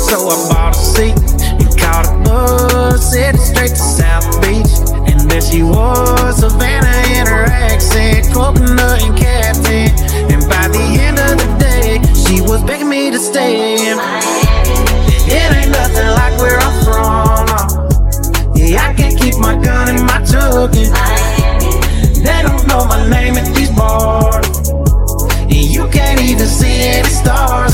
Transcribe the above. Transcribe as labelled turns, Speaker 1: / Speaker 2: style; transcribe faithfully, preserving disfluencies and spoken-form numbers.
Speaker 1: so I bought a seat and caught a bus, headed straight to South Beach. And there she was, Savannah in her accent, coconut and captain. And by the end of the day, she was begging me to stay. It ain't nothing like where I'm from, no. Yeah, I can't keep my gun in my truck, and they don't know my name at these bars. And you can't even see any stars.